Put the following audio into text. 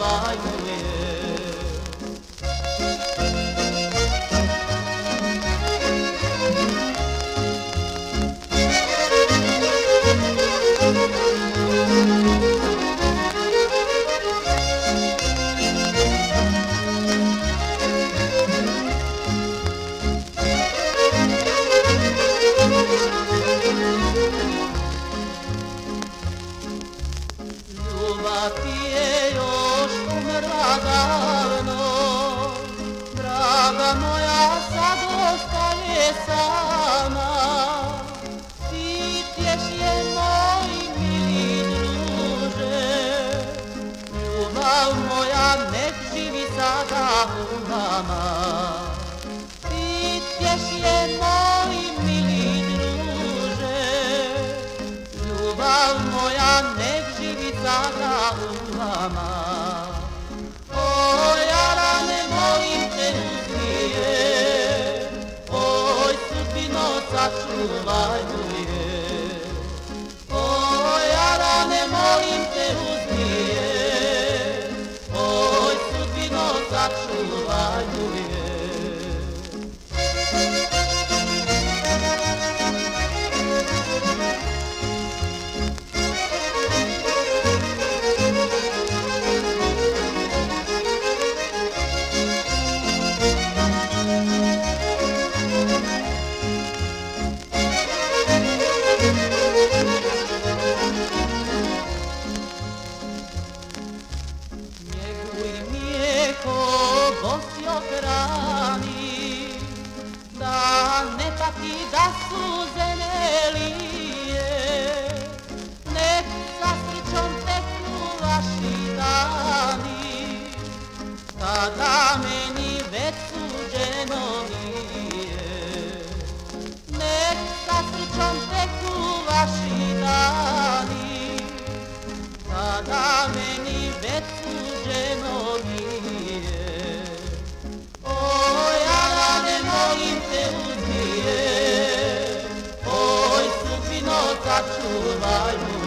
čuvaju je. Ljubav ti je još umrla davno, draga moja sad ostaje sama. Ti tješ je moj mili druže, ljubav moja nek živi sada u nama. Ti tješ je moj mili druže, ljubav moja nek živi sada u vama. Oj, Jarane, molim te uzmi je, oj, sudbino sačuvaj je. Oj, Jarane, molim te uzmi je, oj, sudbino sačuvaj je. Bosio hrani, da ne pati da suze ne lije, nek sa srećom teknu vaši dani, kada meni već suđeno nije. Nek sa srećom teknu vaši dani, kada meni već suđeno nije. Molim te uzmi je, oj, sudbino sačuvaj